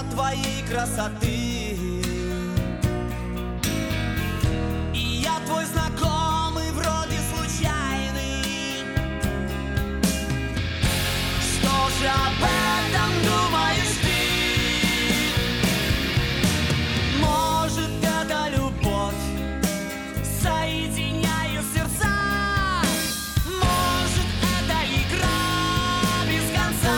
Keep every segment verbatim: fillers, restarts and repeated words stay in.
твоей красоты. И я твой знакомый, вроде случайный. Что же об этом думаешь ты? Может, это любовь соединяет сердца? Может, это игра без конца?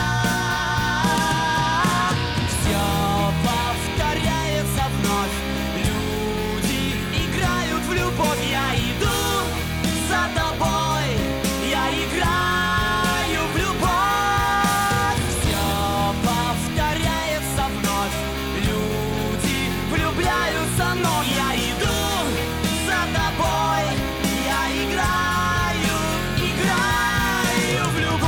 Все повторяется вновь. Люди играют в любовь. Я иду за тобой. Я играю в любовь. Все повторяется вновь. Люди влюбляются, но я иду за тобой. Я играю, играю в любовь.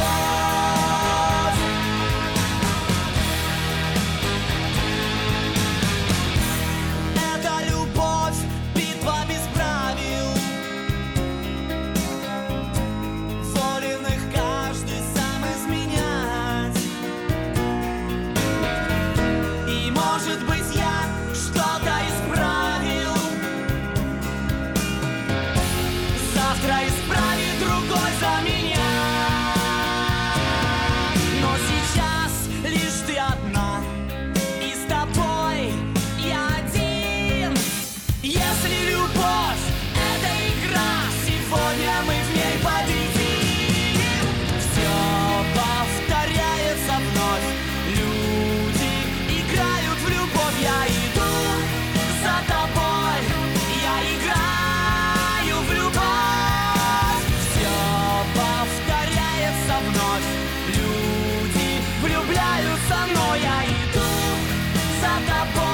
Это любовь, битва без правил. Волен их каждый сам изменять. И может быть я что-то исправил. Завтра исправит другой за меня. Но сейчас лишь ты одна. И с тобой я один. Если любовь — это игра, сегодня мы в ней победим. Все повторяется вновь. Люди играют в любовь. Я иду за тобой. Я играю в любовь. Все повторяется вновь. Люди влюбляются, но я иду за тобой.